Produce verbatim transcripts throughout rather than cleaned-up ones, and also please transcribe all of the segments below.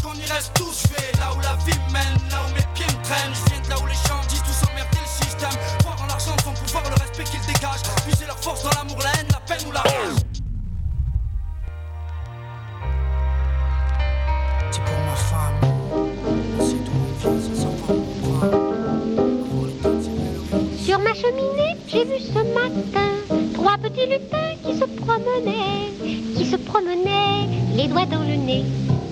qu'on y reste tous. Je vais là où la vie me mène, là où mes pieds me traînent. Je viens de là où les gens disent tous emmerder le système. Croire en l'argent sans pouvoir, le respect qu'ils dégagent. Puiser leur force dans l'amour, la haine, la peine ou la rage. C'est pour ma femme. C'est tout mon fils, ça sent pas mon bras. Sur ma cheminée, j'ai vu ce matin trois petits lutins qui se promenaient, qui se promenaient, les doigts dans le nez.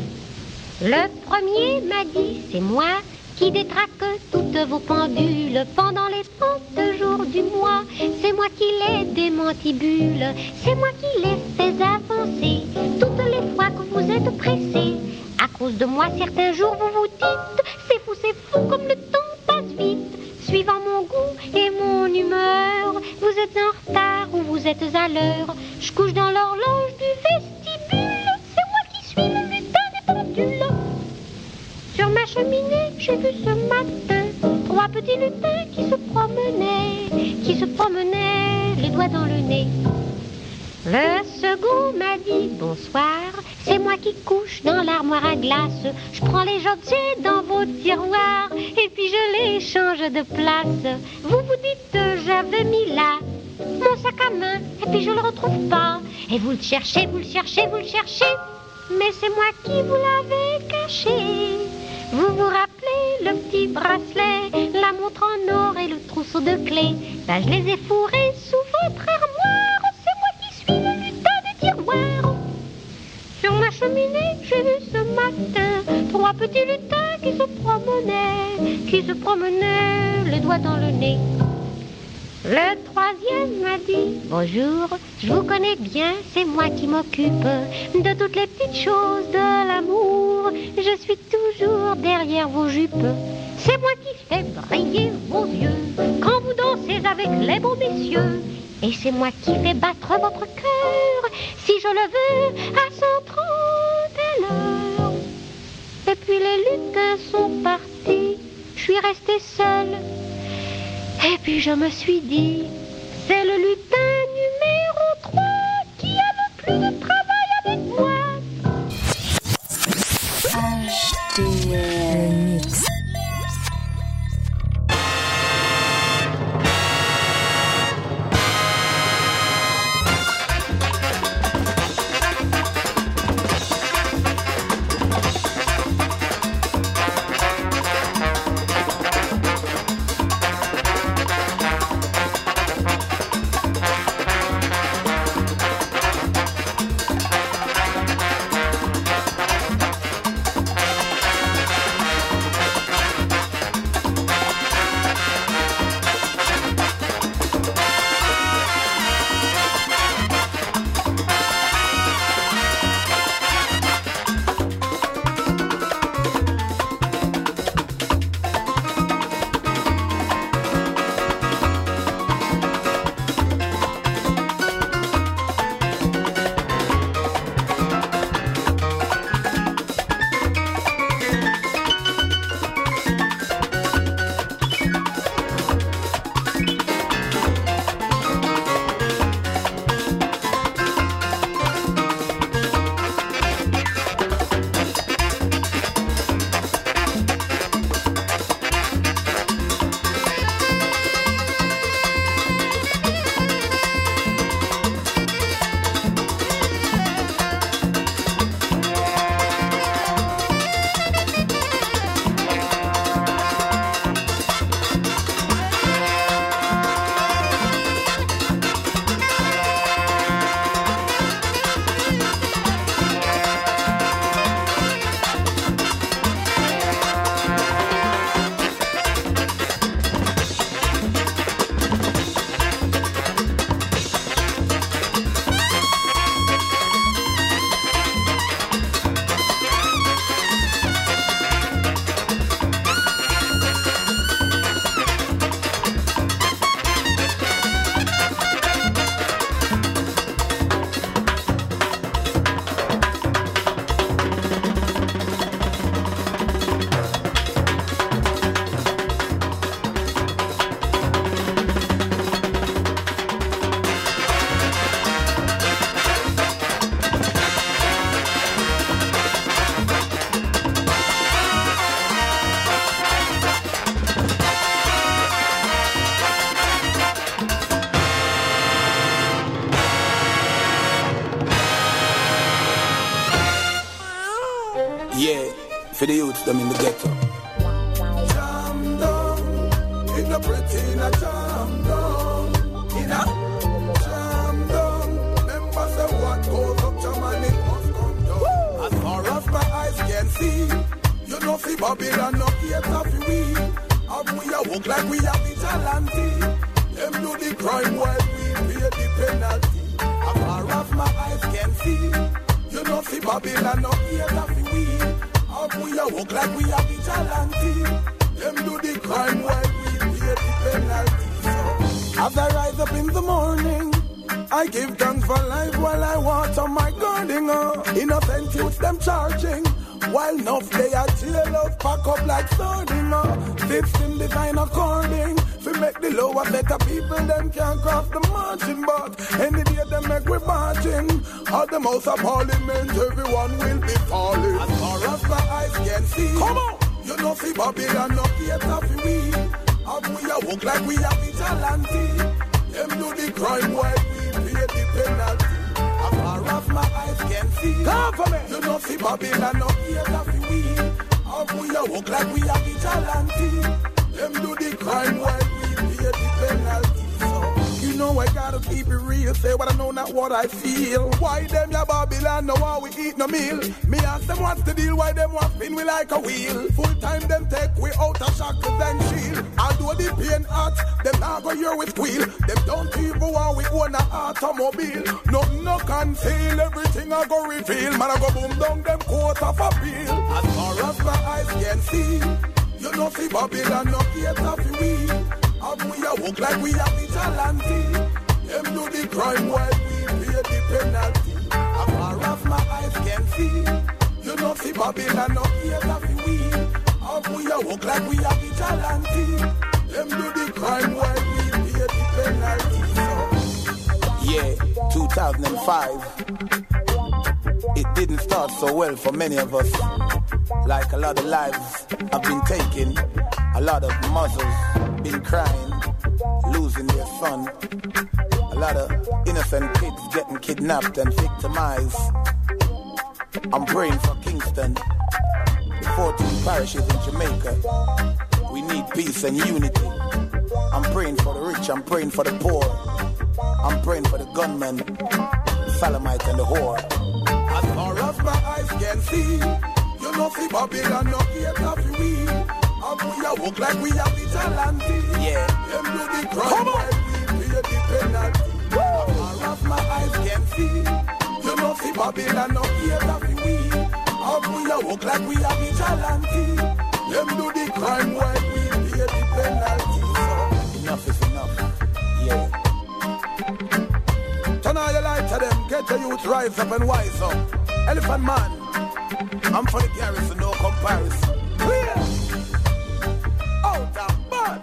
Le premier m'a dit, c'est moi qui détraque toutes vos pendules pendant les trente jours du mois. C'est moi qui les démantibule, c'est moi qui les fais avancer toutes les fois que vous êtes pressés. À cause de moi, certains jours vous vous dites, c'est fou, c'est fou comme le temps passe vite. Suivant mon goût et mon humeur, vous êtes en retard ou vous êtes à l'heure. Je couche dans l'horloge du vestibule, c'est moi qui suis le lutin des pendules. Sur ma cheminée, j'ai vu ce matin trois petits lutins qui se promenaient, qui se promenaient, les doigts dans le nez. Le second m'a dit bonsoir, c'est moi qui couche dans l'armoire à glace. Je prends les objets dans vos tiroirs et puis je les change de place. Vous vous dites j'avais mis là mon sac à main et puis je le retrouve pas. Et vous le cherchez, vous le cherchez, vous le cherchez, mais c'est moi qui vous l'avais caché. Vous vous rappelez le petit bracelet, la montre en or et le trousseau de clés? Ben je les ai fourrés sous votre armoire. C'est moi qui suis le lutin des tiroirs. Sur ma cheminée, j'ai vu ce matin trois petits lutins qui se promenaient, qui se promenaient, les doigts dans le nez. Le troisième m'a dit bonjour, je vous connais bien, c'est moi qui m'occupe de toutes les petites choses de l'amour. Je suis toujours derrière vos jupes. C'est moi qui fais briller vos yeux quand vous dansez avec les beaux messieurs. Et c'est moi qui fais battre votre cœur si je le veux à cent trente à l'heure. Et puis les lutins sont partis, je suis restée seule. Et puis je me suis dit, c'est le lutin numéro trois qui a le plus de travail avec moi. H T L Mix. Yeah, for the youth, them in the ghetto. Jam down, in a pretty in a jam down, in a jam down. Remember say what goes up, Germany must come down. As far as my eyes can see, you know see Babylon no cater for we. And we a walk like we a vigilante. Them do the crime while we pay the penalty. As far as my eyes can see, you know see Babylon no cater for we. And we a walk like we a vigilante. Them do the crime while we pay the penalty. So, as I rise up in the morning, I give thanks for life while I water my garden. Uh. Innocent youths them charging, while enough they are jail out, pack up like sardine. Uh. System design according, we make the lower better people them can't cross the margin. But any day them make we margin, at the House of Parliament everyone will be falling. As far as my eyes can see, come on, you know see Babylon no cater for we. And we a walk like we a vigilante. Them do the crime while we pay the penalty. As far as my eyes can see, government, you know see Babylon no cater for we. And we a walk like we a vigilante. Them do the crime while we pay the penalty. So, you know I gotta keep it real. Say what I know, not what I feel. Why them ya Babylon know how we eat no meal? Me ask them what's the deal. Why them want spin we like a wheel? Full time them take we out of shackles and shield. Although the pain hot, them not go hear we squeal. Them don't even want we own a automobile. Nothing no conceal, everything I go reveal. Man I go boom down them court of appeal. As far as my eyes can see, you know see Babylon no cater for we. And we a walk like we a vigilante. Them do the crime while we pay the penalty. As far as my eyes can see, you know see Babylon no cater for we. And we a walk like we a vigilante. Them do the crime while we pay the penalty. So, yeah, two thousand five. It didn't start so well for many of us. Like a lot of lives have been taken, a lot of mothers been crying, losing their son. A lot of innocent kids getting kidnapped and victimized. I'm praying for Kingston, the fourteen parishes in Jamaica. We need peace and unity. I'm praying for the rich, I'm praying for the poor. I'm praying for the gunmen, the Salamite and the whore. As far as my eyes can see, you know see Babylon no cater for we. And we a walk like we a vigilante. Yeah. Them do the crime while we pay the penalty. As far as my eyes can see, you know see Babylon no cater for we. And we a walk like we a vigilante. Them do the crime while we pay the penalty. So, enough is enough. Yeah. Turn all your light to them, get the youth rise up and wise up. Elephant man, I'm for the garrison, no comparison. Clear! Out of mud!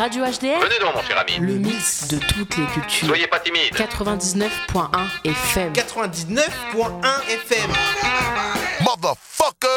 Radio H D R. Venez donc, mon cher ami. Le mix de toutes les cultures. Soyez pas timide. quatre-vingt-dix-neuf point un F M. quatre-vingt-dix-neuf point un F M. Motherfucker!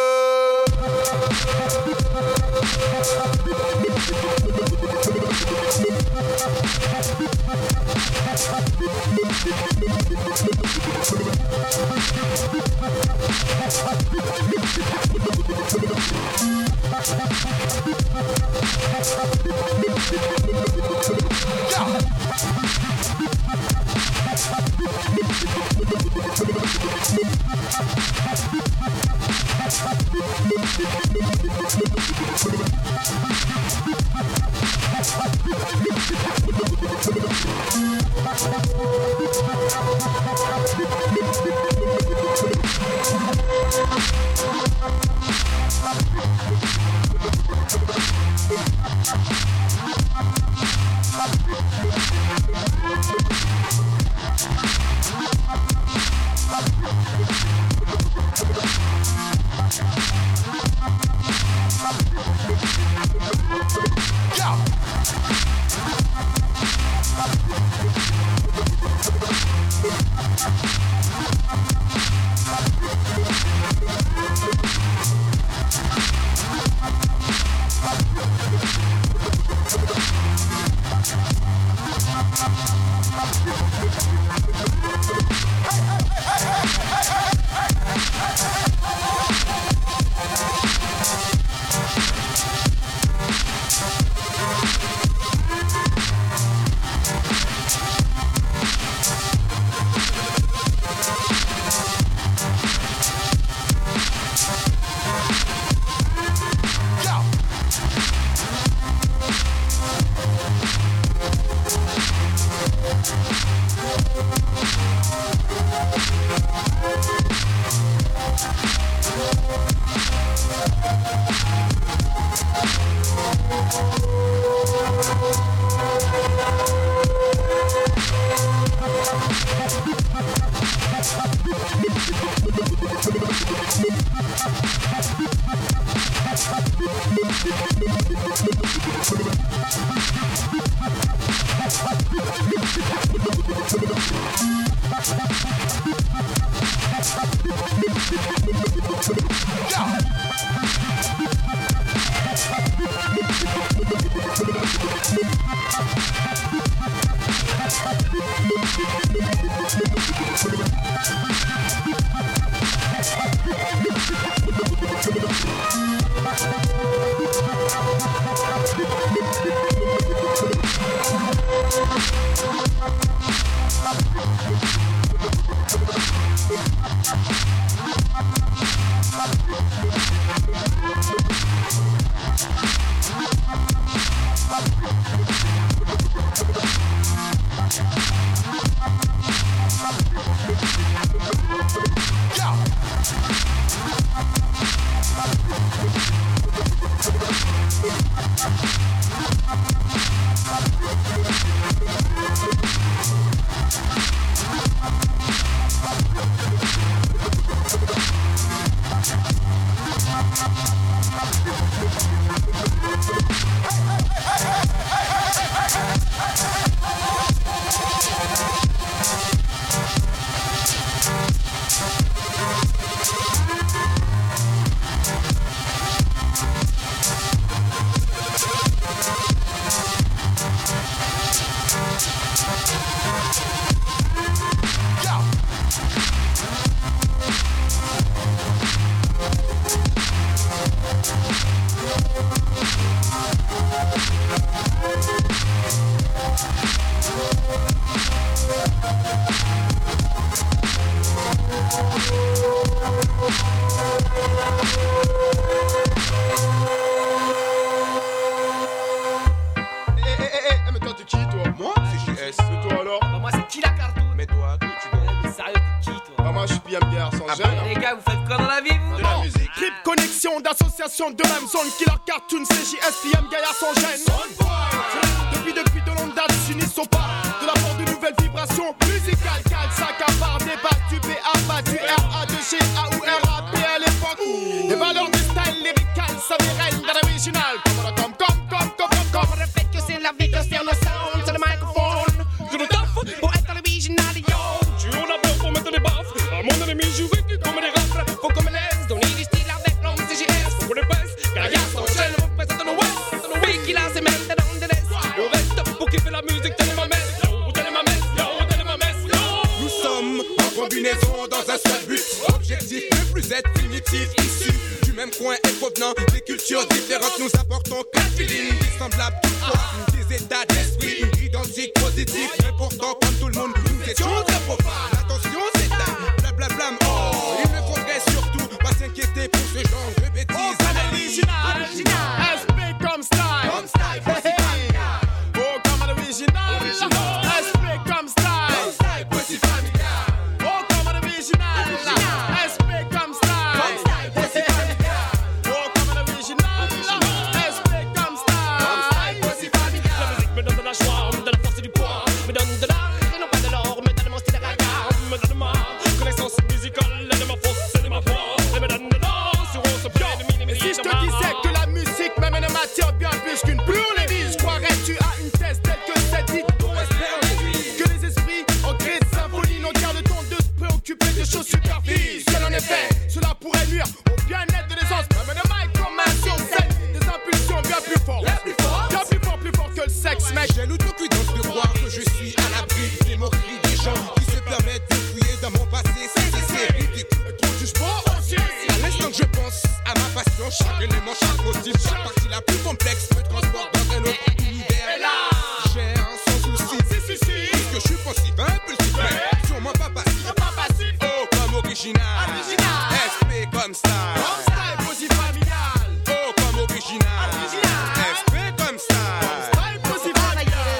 De la même zone qui leur cartoon C J S P M Gaïa sans gêne. Depuis depuis de longue date s'unissent au pas de la part de nouvelles vibrations musicales. Cal, s'accapare, débattu, B A battu, R A deux G A ou R A P à l'époque. Les valeurs du style lyrical s'avèrent dans l'original. Comme comme comme comme comme comme comme répète que c'est provenant des cultures différentes. Nous apportons quatre feelings dissemblables toutefois, des états d'esprit identiques, positifs, mais pourtant comme tout le monde, nous étions très profanes. Attention, c'est un blablabla. Oh, il ne faudrait surtout pas s'inquiéter pour ce genre de bêtises. Oh, comme original, original. S P comme style, comme style, hey, hey. Oh, comme original, original. S P comme style, comme style, pussy familial. Oh, comme original, original. S P comme style, comme style, pussy familial. Oh, comme original, S P comme style, comme style, pussy familial. La musique me donne de la joie, me donne la force et du poids, me donne de l'art et non pas de l'or, me donne mon style à regard, me donne ma connaissance musicale, de ma force et de ma voix, et me donne de l'or sur on se plaît de mini. Et si je te disais que la musique m'amène en matière bien plus qu'une pure l'église, croirais-tu à une thèse telle que cette dite pour respect en église? Que les esprits en gré de symphonie n'ont qu'à le temps de se préoccuper de choses superflues. Seul en effet, cela pourrait nuire au bien-être de l'essence. Même le mic comme main sur scène, des impulsions bien plus fortes, bien plus fort, bien plus fort, plus fort que le sexe, mec. J'ai l'autocuidance de croire que je suis à l'abri des moqueries des gens qui se permettent de fouiller dans mon passé sans cesser ridicule. Trop du sport aussi. À l'instant que je pense à ma passion, chaque élément, chaque motif, chaque partie la plus complexe me transporte dans un autre univers. Et là, j'ai un sans souci, si, si, si. puisque je suis pensif, impulsif, mais sûrement pas passif. Pas passif. Oh, comme original, original. S P comme style, comme style, pussy familial. Oh, comme original, original. S P comme style, style, pussy familial.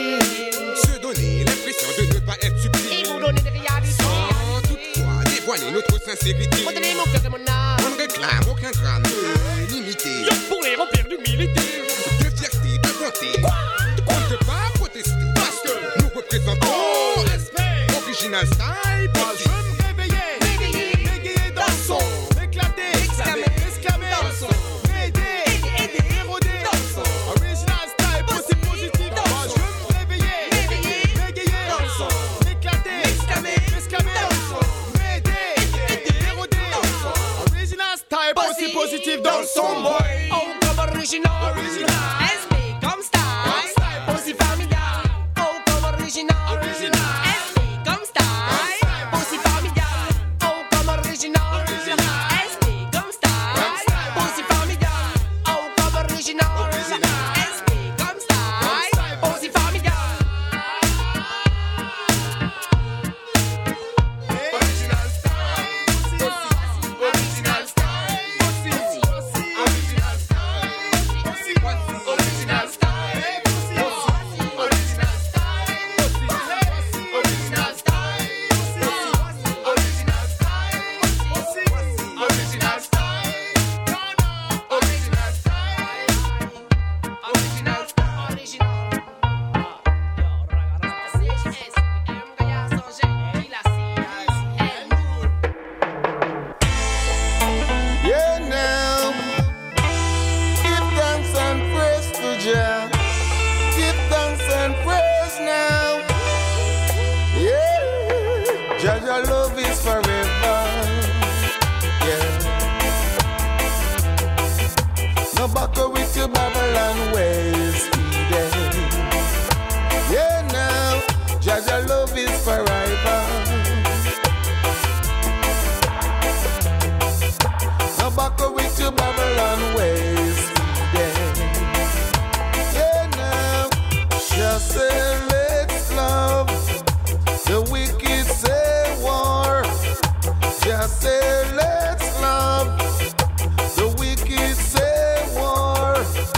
Se donner l'impression de ne pas être subtil et vous donner des réalités sans toutefois dévoiler notre sincérité. Redonnez mon cœur et mon âme. On ne réclame aucun drame de limité. Yo, pour les remplir d'humilité, de fierté, de bonté. Quoi? On ne peut pas protester parce que nous représentons S P original style. Moi je veux me réveiller, réveiller, m'égayer dans le son, m'éclater, exclamer, exclamer dans le son, m'aider, aider, éroder dans le son. Original style, possible positif. Moi je veux me réveiller, réveiller, m'égayer dans le son, m'éclater, exclamer, exclamer dans le son, m'aider, aider, éroder dans le son. Original style, possible positif dans le son, boy. Oh, comme original, original. S P comme style, comme style, possible familial. Oh, comme original, original. S P comme style, possible familial. Oh, comme original, original. S P comme style, possible familial. Oh, comme original, original. S P comme style, possible familial. Original style, original style, original style, original style. Yeah, now. Give thanks and praise to Jah. Give thanks and praise now. Yeah. Jah, your love is forever. Yeah. No buckle with your Babylon ways today. Yeah, now. Jah, your love is forever. No buckle with your Babylon ways today. Yeah, now. Just say let's love. The wicked say war. Just say let's love. The wicked say war.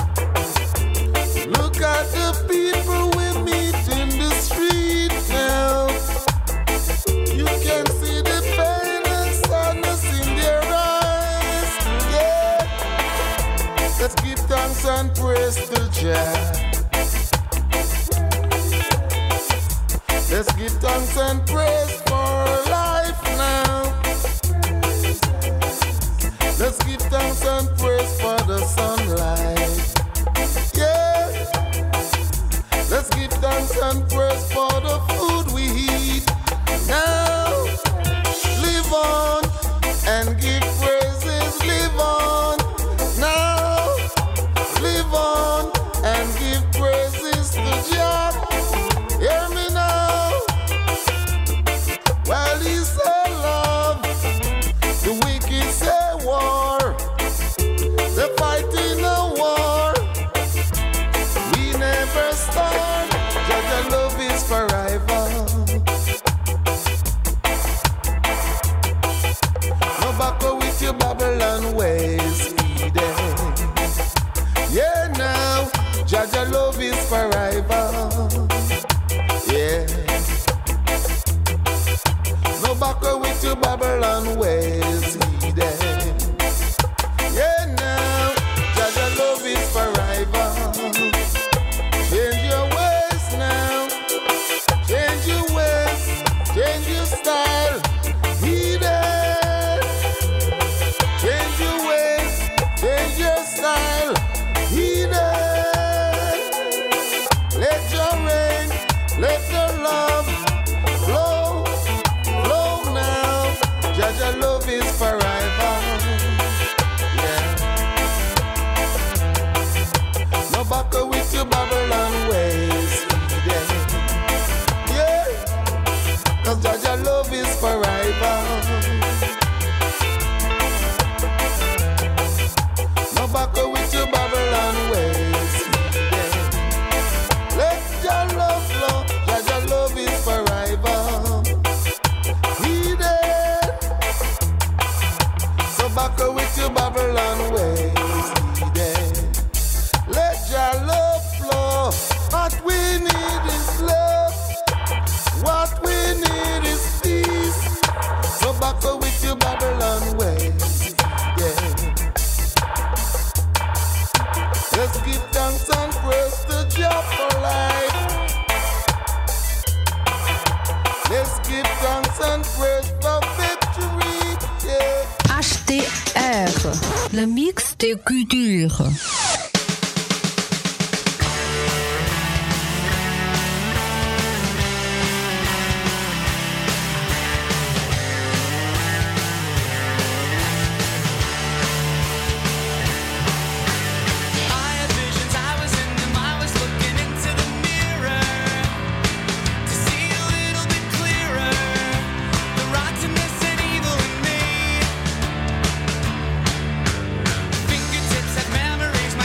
Look at the people we meet in the street now. You can see the pain and sadness in their eyes. Yeah. Let's give thanks and praise to Jah. Let's give thanks and praise for life now. Let's give thanks and praise for the sunlight. Yeah. Let's give thanks and praise for the food we eat. Now, live on and give praises. Live on. Now, live on and give praises to Jah. Hear me now. While he say love, the wicked say war. Le mix de culture. Fingertips have memories.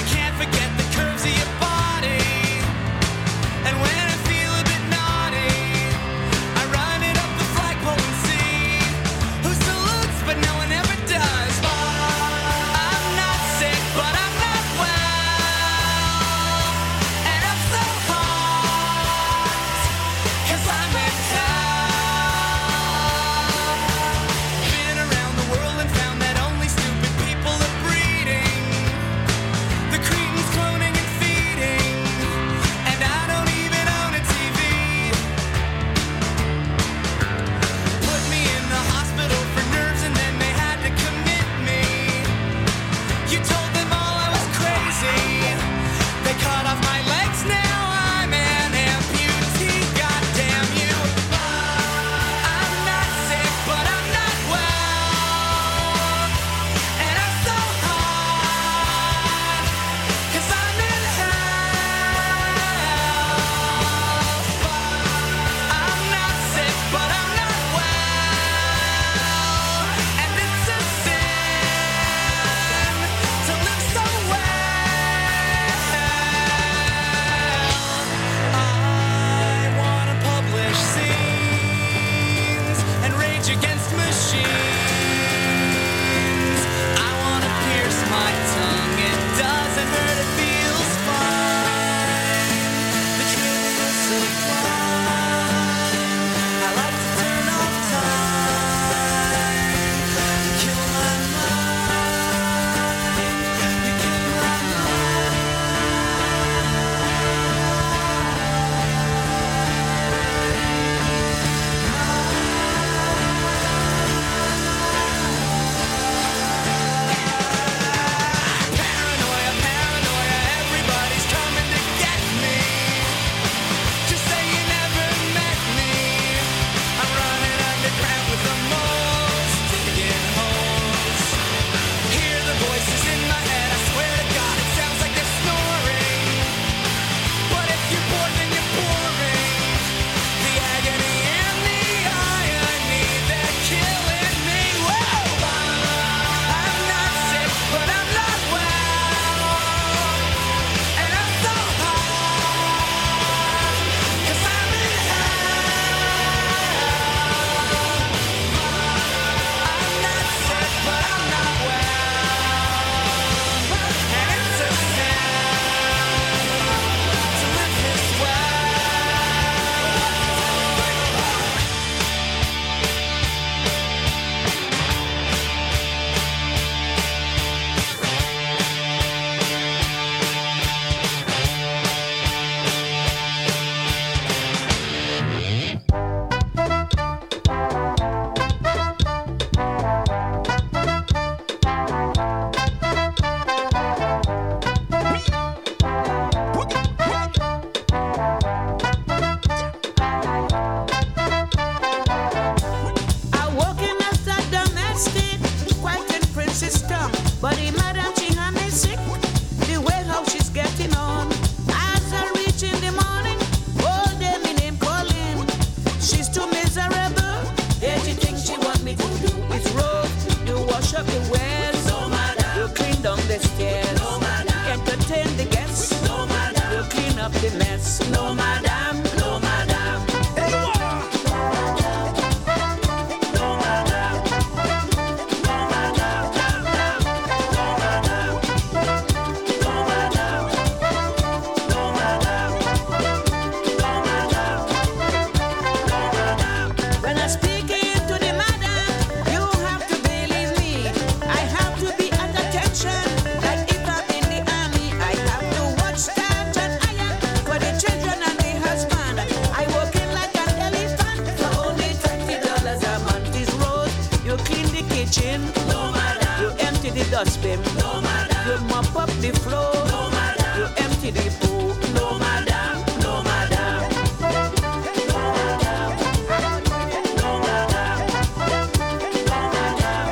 the floor. No, madam. You empty the pool. No, madam. No, madam. No, madam. No, madam. No, madam.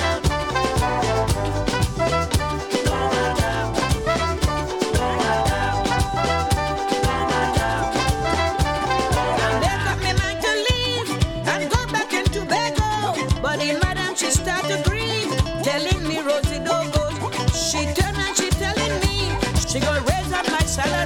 No, madam. No, madam. And they got me mind to leave and go back into Tobago. But the madam, she start to grieve, telling me Rosie don't go. She turn and she telling me she gonna raise up my salary.